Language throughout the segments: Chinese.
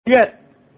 院。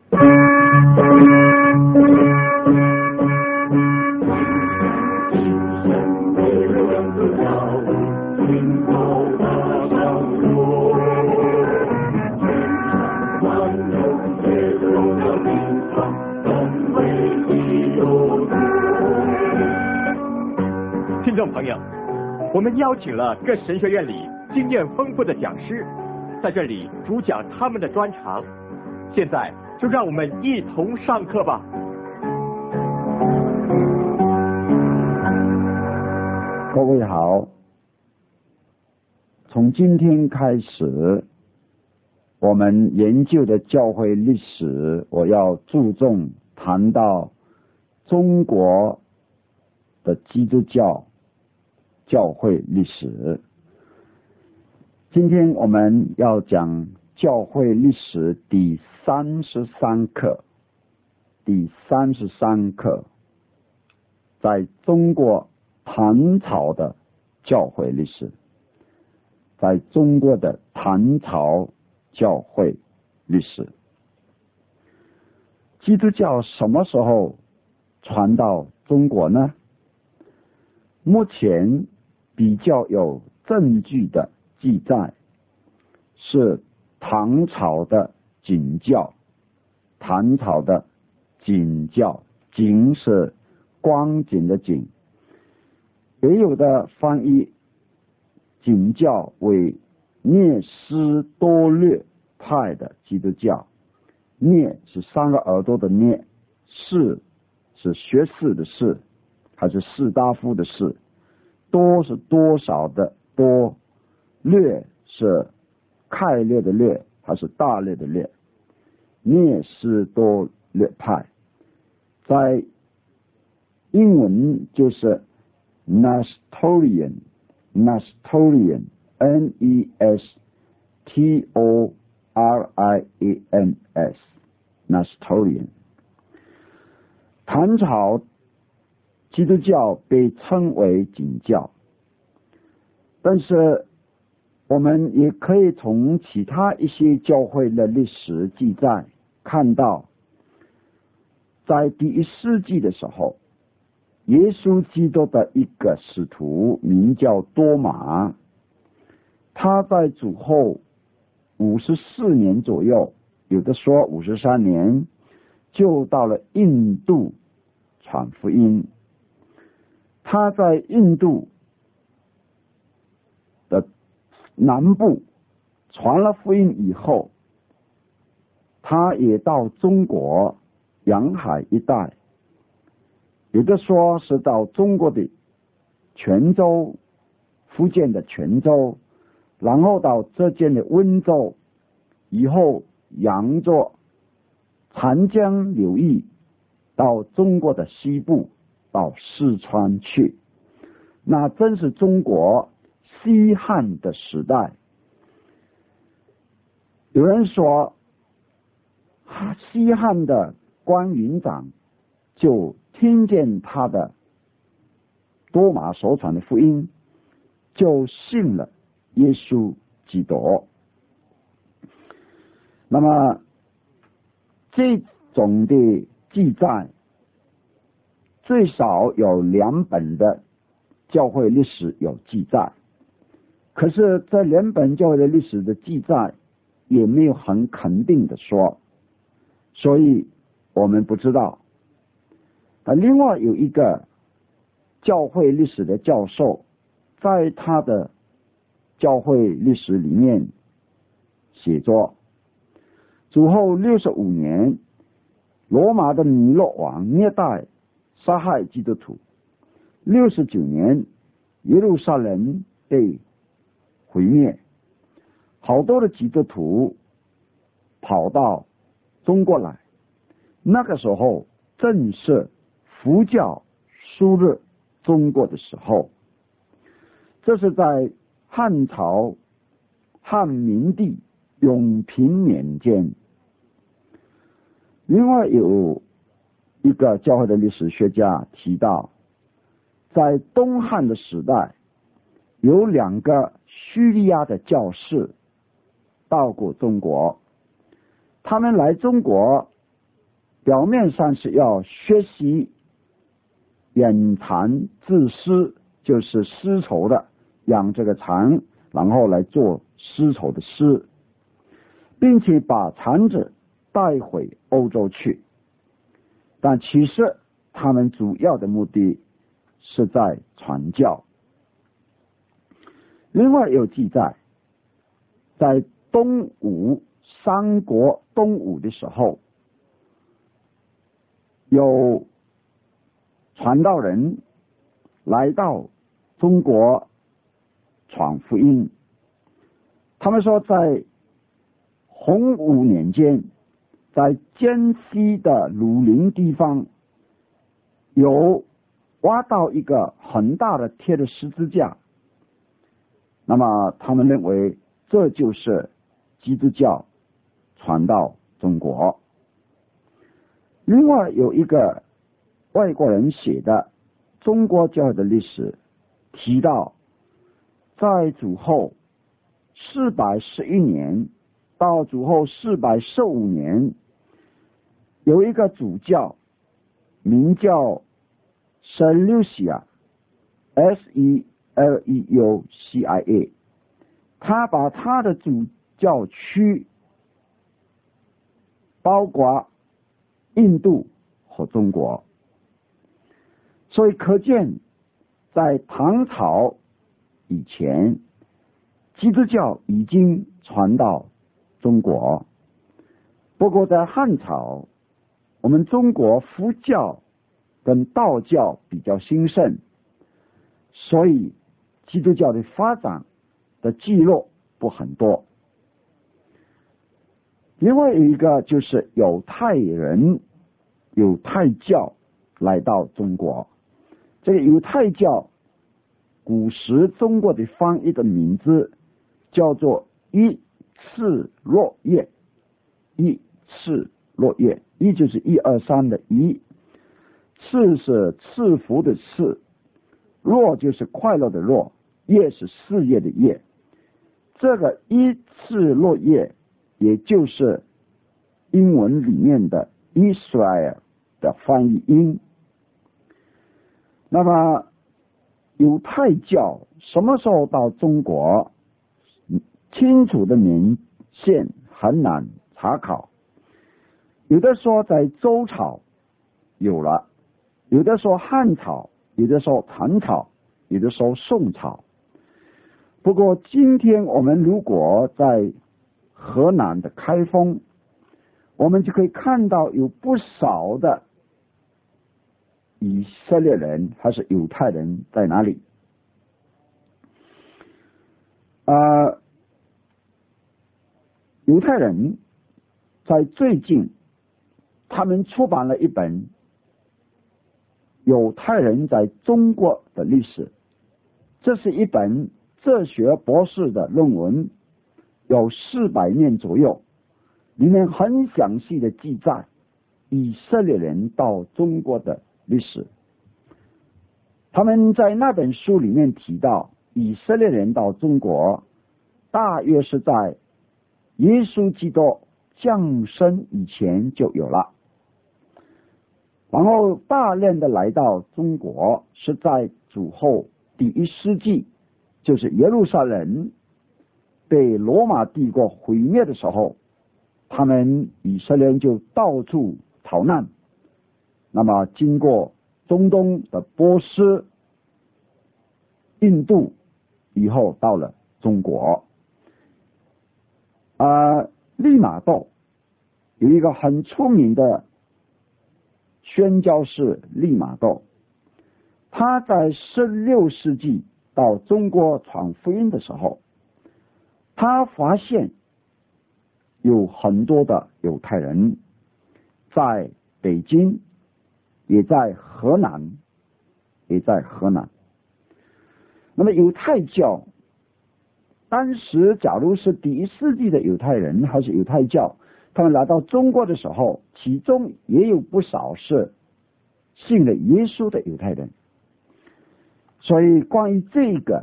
听众朋友，我们邀请了各神学院里经验丰富的讲师，在这里主讲他们的专长。现在就让我们一同上课吧。 各位好，从今天开始，我们研究的教会历史，我要注重谈到中国的基督教教会历史。今天我们要讲教会历史第33课，在中国唐朝的教会历史，在中国的唐朝教会历史。基督教什么时候传到中国呢？目前比较有证据的记载是唐朝的景教，景是光景的景，也有的翻译景教为聂斯多略派的基督教。聂是三个耳朵的聂，士是学士的士，还是士大夫的士，多是多少的多，略是概略的略，还是大略的略。聂斯多略派在英文就是 Nestorian Nestorian。 唐朝基督教被称为景教，但是我们也可以从其他一些教会的历史记载看到，在第1世纪的时候，耶稣基督的一个使徒名叫多马，他在主后54年左右，有的说53年，就到了印度传福音。他在印度的南部传了福音以后，他也到中国沿海一带，有的说是到中国的泉州，福建的泉州，然后到浙江的温州，以后沿着长江流域到中国的西部，到四川去。那真是中国西汉的时代。有人说西汉的关云长就听见他的多马所传的福音，就信了耶稣基督。那么这种的记载最少有2本的教会历史有记载，可是这2本教会的历史的记载也没有很肯定的说，所以我们不知道。另外有一个教会历史的教授，在他的教会历史里面写作，主后65年，罗马的尼禄王虐待杀害基督徒，69年耶路撒冷被毁灭，好多的基督徒跑到中国来。那个时候正是佛教输入中国的时候，这是在汉朝汉明帝永平年间。另外有一个教会的历史学家提到，在东汉的时代，有2个叙利亚的教士到过中国， 他们来中国表面上是要学习养蚕制丝，就是丝绸的，养这个蚕，然后来做丝绸的丝，并且把蚕子带回欧洲去。但其实他们主要的目的是在传教。另外有记载，在东吴三国东吴的时候，有传道人来到中国传福音。他们说在洪武年间，在江西的鲁陵地方有挖到一个很大的贴的十字架，那么他们认为这就是基督教传到中国。另外有一个外国人写的中国教会的历史，提到在主后411年到主后415年，有一个主教名叫 Seleucia Seleucia， 他把他的主教区包括印度和中国，所以可见在唐朝以前，基督教已经传到中国。不过在汉朝，我们中国佛教跟道教比较兴盛，所以基督教的发展的记录不很多。另外有一个就是犹太人，犹太教来到中国。这个犹太教古时中国的翻译的名字叫做伊次若叶，伊次若叶，伊就是1、2、3的伊，次是赐福的赐，若就是快乐的若，叶是事业的业。这个伊次若叶也就是英文里面的 Israel 的翻译音。那么犹太教什么时候到中国，清楚的年限很难查考，有的说在周朝有了，有的说汉朝，有的说唐朝，有的说宋朝。不过今天我们如果在河南的开封，我们就可以看到有不少的以色列人还是犹太人在哪里。犹太人在最近他们出版了一本犹太人在中国的历史，这是一本哲学博士的论文，有400面左右，里面很详细的记载以色列人到中国的历史。他们在那本书里面提到，以色列人到中国大约是在耶稣基督降生以前就有了，然后大量的来到中国是在主后第1世纪，就是耶路撒冷被罗马帝国毁灭的时候，他们以色列人就到处逃难，那么经过中东的波斯、印度以后到了中国。利玛窦有一个很出名的宣教士利玛窦，他在16世纪到中国传福音的时候，他发现有很多的犹太人在北京，也在河南，那么犹太教当时假如是第1世纪的犹太人还是犹太教，他们来到中国的时候，其中也有不少是信了耶稣的犹太人。所以关于这个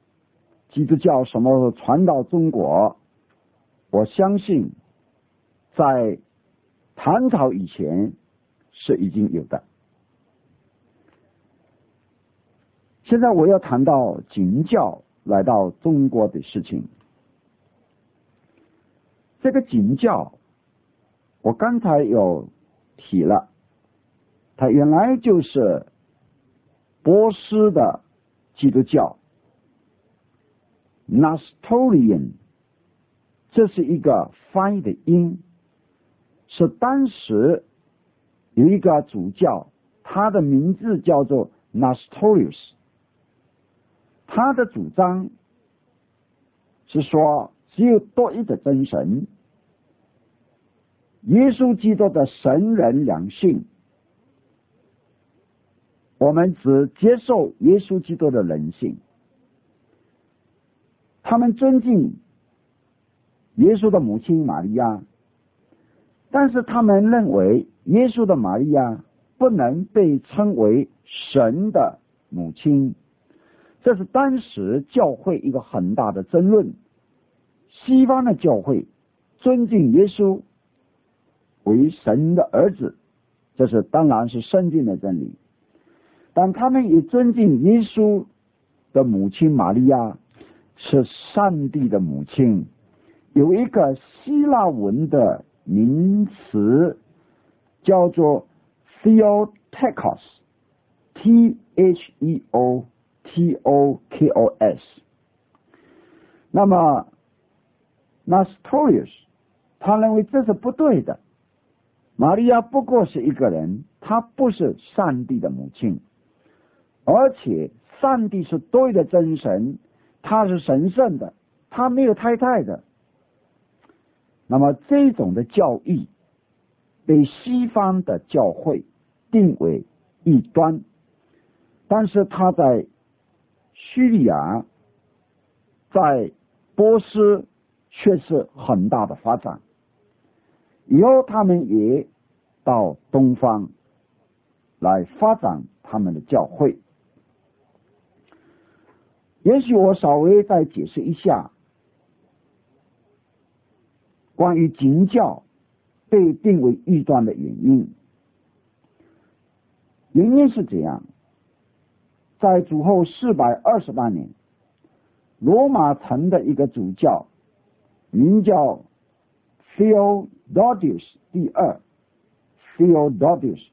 基督教什么传到中国，我相信在唐朝以前是已经有的。现在我要谈到景教来到中国的事情。这个景教我刚才有提了，它原来就是波斯的基督教 Nestorian， 这是一个翻译的音，是当时有一个主教，他的名字叫做 Nestorius， 他的主张是说只有多一的真神，耶稣基督的神人两性，我们只接受耶稣基督的人性。他们尊敬耶稣的母亲玛利亚，但是他们认为耶稣的玛利亚不能被称为神的母亲，这是当时教会一个很大的争论。西方的教会尊敬耶稣为神的儿子，这是当然是圣经的真理，但他们也尊敬耶稣的母亲玛利亚是上帝的母亲。有一个希腊文的名词叫做 Theotokos， Theotokos。 那么 Nestorius 他认为这是不对的，玛利亚不过是一个人，她不是上帝的母亲，而且上帝是多一的真神，他是神圣的，他没有太太的。那么这种的教义被西方的教会定为异端，但是他在叙利亚在波斯却是很大的发展，以后他们也到东方来发展他们的教会。也许我稍微再解释一下关于景教被定为异端的原因。原因是这样，在主后428年，罗马城的一个主教名叫 Theodosius 第二， Theodosius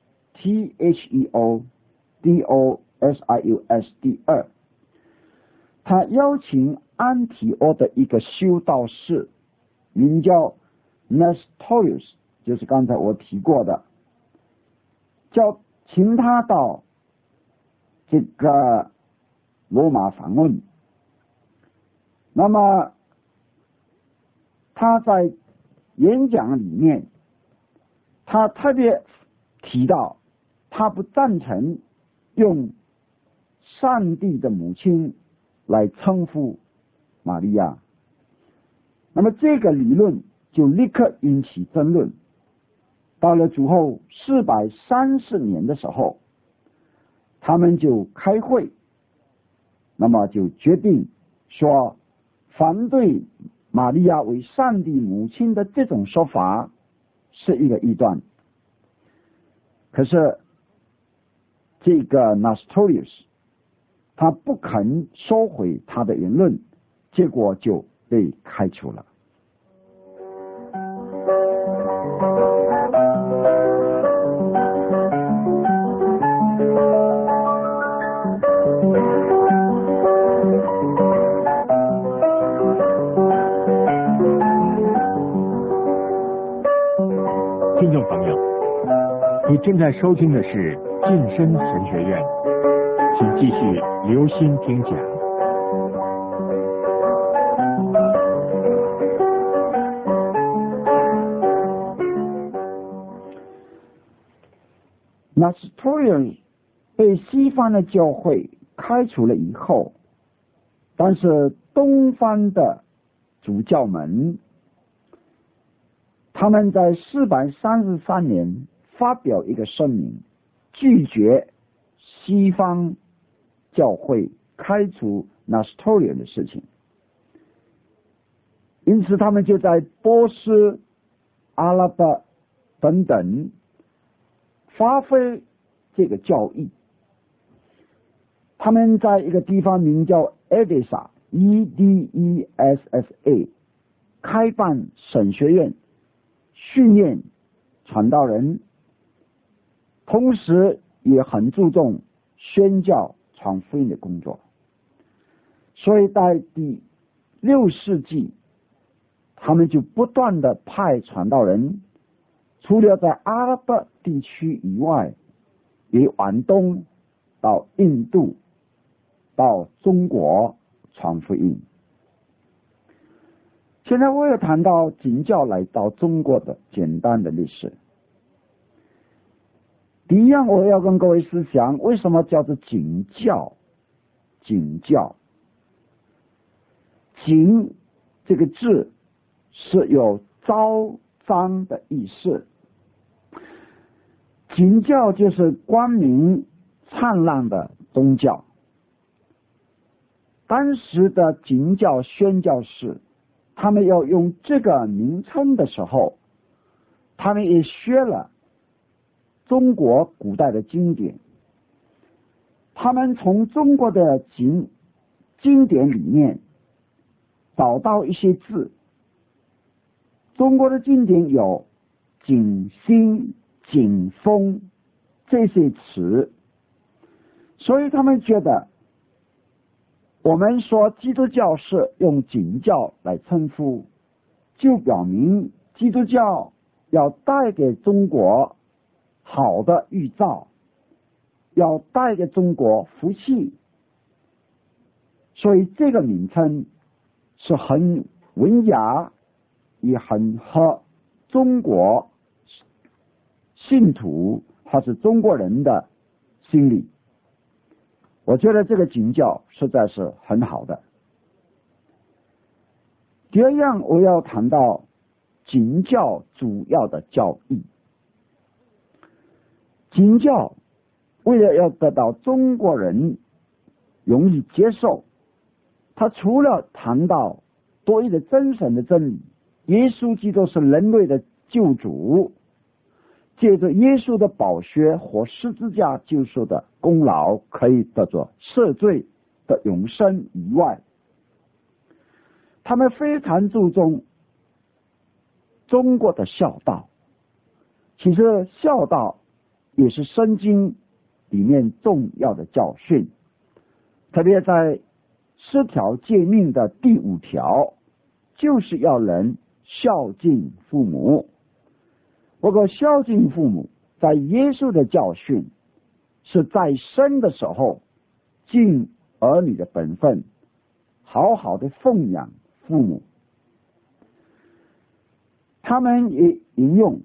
Theodosius 第二，他邀请安提阿的一个修道士名叫 Nestorius， 就是刚才我提过的，请他到这个罗马访问。那么他在演讲里面，他特别提到他不赞成用上帝的母亲来称呼玛利亚。那么这个理论就立刻引起争论。到了主后430年的时候，他们就开会，那么就决定说反对玛利亚为上帝母亲的这种说法是一个异端。可是这个 Nestorius 他不肯收回他的言论，结果就被开除了。 听众朋友，你正在收听的是晋升神学院，请继续留心听讲。 Nestorius 被西方的教会开除了以后，但是东方的主教们，他们在433年发表一个声明，拒绝西方教会开除 Nestorius 的事情。因此他们就在波斯阿拉伯等等，发挥这个教义。他们在一个地方名叫 Edessa， 开办神学院，训练传道人，同时也很注重宣教传福音的工作。所以在第6世纪，他们就不断的派传道人，除了在阿拉伯地区以外，也往东到印度，到中国传福音。现在我要谈到景教来到中国的简单的历史。第一样，我要跟各位思想，为什么叫做景教？景教，景这个字是有昭彰的意思，景教就是光明灿烂的宗教。当时的景教宣教士，他们要用这个名称的时候，他们也学了中国古代的经典，他们从中国的经典里面找到一些字。中国的经典有景心、景风这些词，所以他们觉得我们说基督教是用景教来称呼，就表明基督教要带给中国好的预兆，要带给中国福气，所以这个名称是很文雅，也很合中国信徒或是中国人的心理。我觉得这个景教实在是很好的。第二样，我要谈到景教主要的教义。景教为了要得到中国人容易接受，他除了谈到多一的真神的真理，耶稣基督是人类的救主，借着耶稣的宝血和十字架救赎的功劳，可以得着赦罪的永生以外，他们非常注重中国的孝道。其实孝道也是圣经里面重要的教训，特别在10条诫命的第5条，就是要人孝敬父母。不过孝敬父母在耶稣的教训是在生的时候尽儿女的本分，好好的奉养父母。他们也引用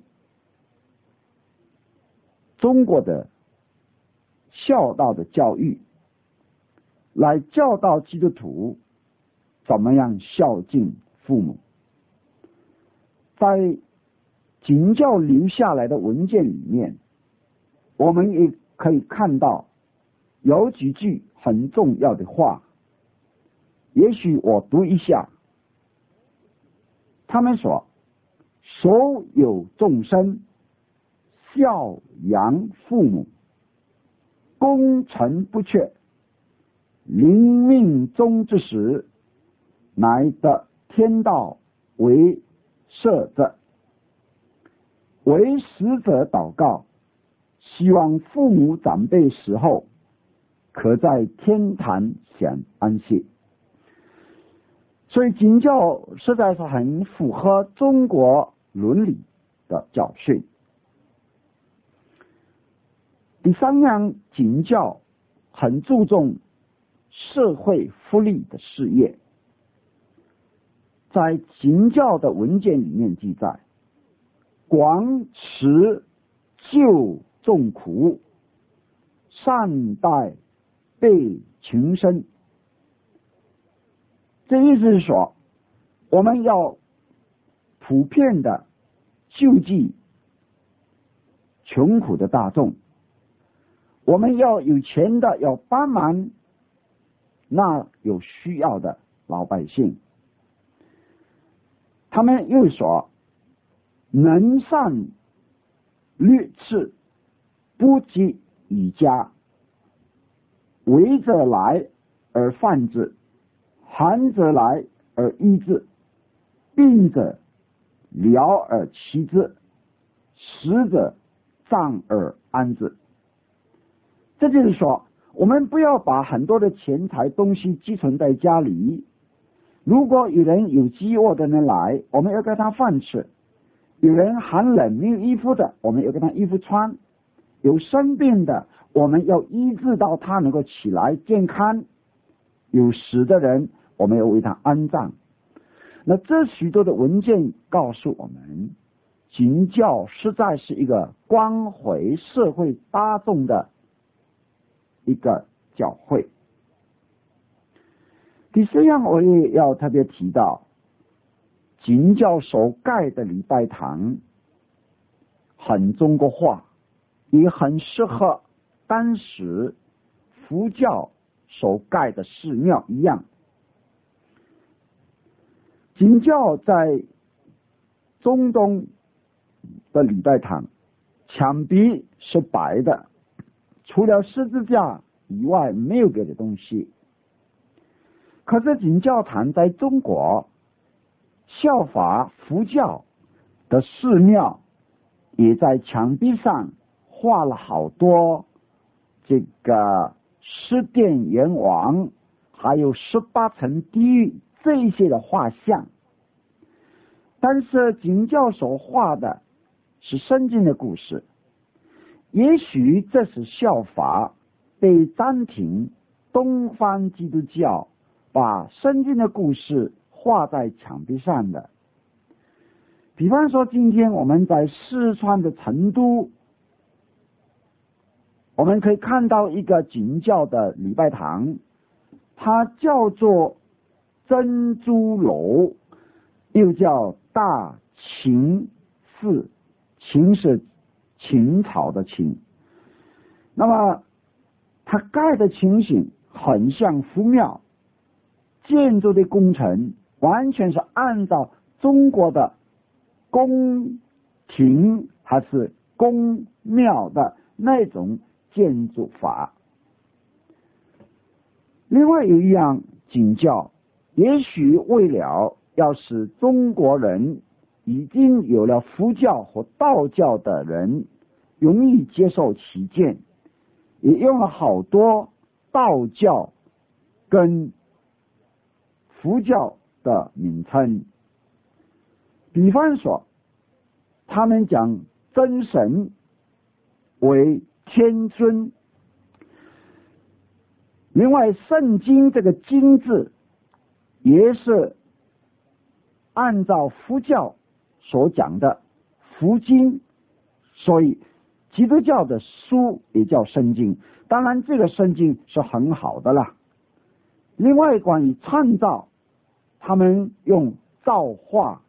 中国的孝道的教育来教导基督徒怎么样孝敬父母。在景教留下来的文件里面，我们也可以看到有几句很重要的话，也许我读一下。他们说，所有众生孝养父母，功成不缺，临命终之时，乃得天道为赦者。为死者祷告，希望父母长辈死后可在天堂享安息。所以景教实在是很符合中国伦理的教训。第三样，景教很注重社会福利的事业。在景教的文件里面记载，广慈救众苦，善待被穷生。这意思是说，我们要普遍的救济穷苦的大众，我们要有钱的要帮忙那有需要的老百姓。他们又说， 能善略次，不及以家。为者来而犯之，寒者来而医之，病者疗而齐之，死者葬而安之。这就是说，我们不要把很多的钱财东西积存在家里。如果有人有饥饿的人来，我们要给他饭吃；有人寒冷没有衣服的，我们要给他衣服穿；有生病的，我们要医治到他能够起来健康；有死的人，我们要为他安葬。那这许多的文件告诉我们，景教实在是一个关怀社会大众的一个教会。第四样我也要特别提到，景教所盖的礼拜堂很中国化，也很适合当时佛教所盖的寺庙一样。景教在中东的礼拜堂墙壁是白的，除了十字架以外没有别的东西。可是景教堂在中国效法佛教的寺庙，也在墙壁上画了好多这个十殿阎王还有18层地狱这一些的画像。但是景教所画的是圣经的故事，也许这是效法被暂停东方基督教把圣经的故事画在墙壁上的。比方说今天我们在四川的成都，我们可以看到一个景教的礼拜堂，它叫做珍珠楼，又叫大秦寺，秦是秦朝的秦。那么它盖的情形很像佛庙，建筑的工程完全是按照中国的宫廷还是宫庙的那种建筑法。另外有一样景教，也许为了要使中国人已经有了佛教和道教的人容易接受起见，也用了好多道教跟佛教的名称。比方说他们讲真神为天尊，另外圣经这个经字也是按照佛教所讲的佛经，所以基督教的书也叫圣经。当然这个圣经是很好的啦。另外关于创造，他们用造化，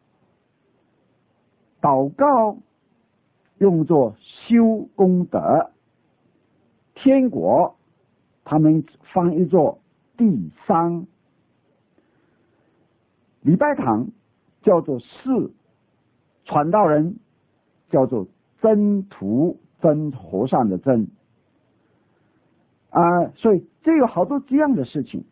祷告用作修功德，天国他们翻译作地商，礼拜堂叫做寺，传道人叫做真徒，真和尚的真所以这有好多这样的事情。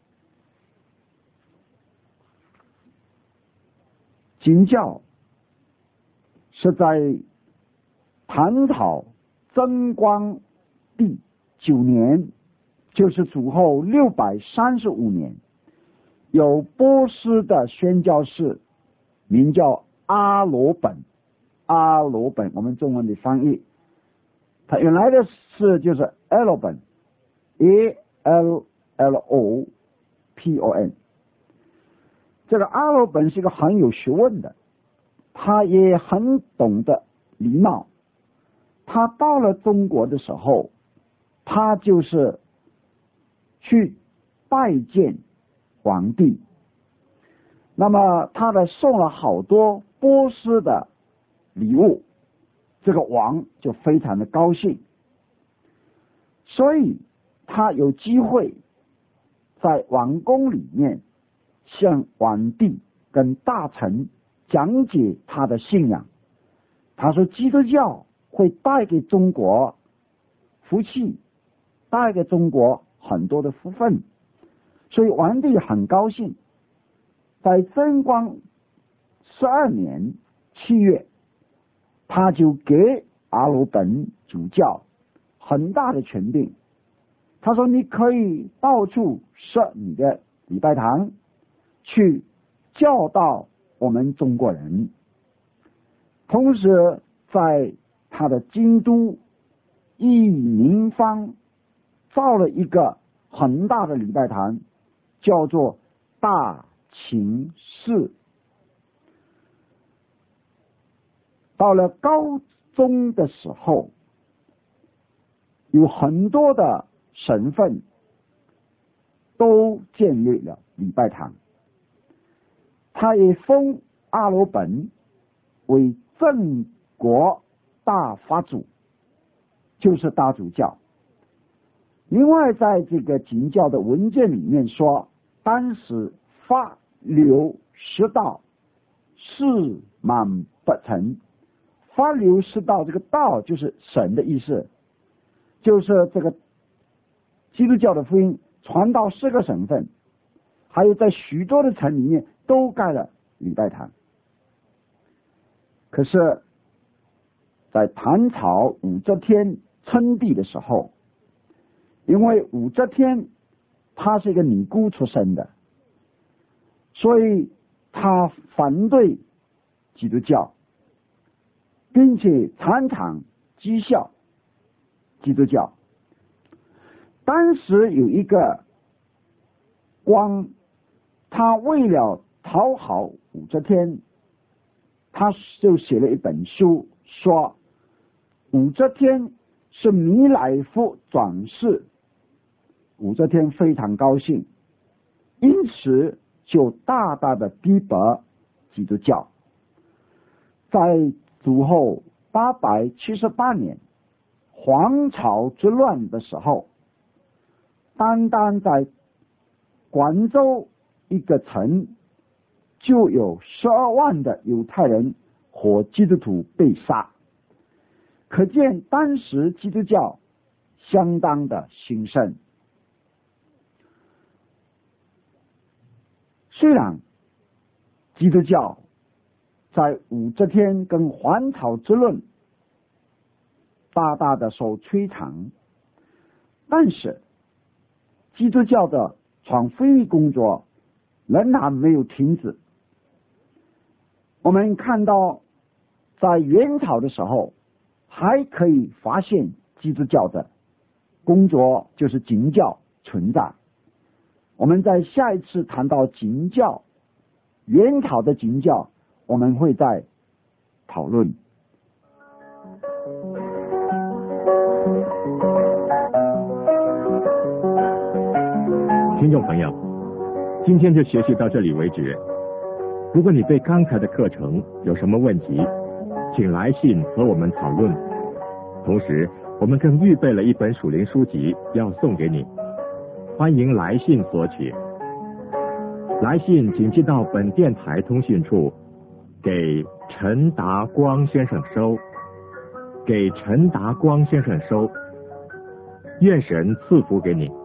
景教是在唐朝贞观第9年，就是主后635年，有波斯的宣教士名叫阿罗本，阿罗本我们中文的翻译，他原来的是就是 Allopen ALLOPON。这个阿罗本是一个很有学问的，他也很懂得礼貌。他到了中国的时候，他就是去拜见皇帝，那么他送了好多波斯的礼物，这个王就非常的高兴，所以他有机会在王宫里面向皇帝跟大臣讲解他的信仰， 他说基督教会带给中国福气，带给中国很多的福分，所以皇帝很高兴。在贞观12年7月，他就给阿鲁本主教很大的权柄。他说你可以到处设你的礼拜堂，去教导我们中国人。同时在他的京都义民坊造了一个很大的礼拜堂，叫做大秦寺。到了高中的时候，有很多的省份都建立了礼拜堂。他也封阿罗本为正国大法主，就是大主教。另外在这个景教的文件里面说，当时发流失道事满不成。发流失道，这个道就是神的意思，就是这个基督教的福音传到4个省份，还有在许多的城里面都盖了礼拜堂。可是在唐朝武则天称帝的时候，因为武则天她是一个尼姑出身的，所以她反对基督教，并且常常讥笑基督教。当时有一个官，他为了讨好武则天，他就写了一本书，说武则天是弥来佛转世。武则天非常高兴，因此就大大的逼迫基督教。在主后878年黄巢之乱的时候，单单在广州一个城就有12万的犹太人和基督徒被杀，可见当时基督教相当的兴盛。虽然基督教在武则天跟黄巢之乱大大的受摧残，但是基督教的传福音工作仍然没有停止。我们看到在元朝的时候还可以发现基督教的工作，就是景教存在。我们在下一次谈到景教，元朝的景教，我们会再讨论。 听众朋友，今天就学习到这里为止。如果你对刚才的课程有什么问题，请来信和我们讨论。同时，我们更预备了一本属灵书籍要送给你，欢迎来信索取。来信请寄到本电台通讯处，给陈达光先生收。给陈达光先生收。愿神赐福给你。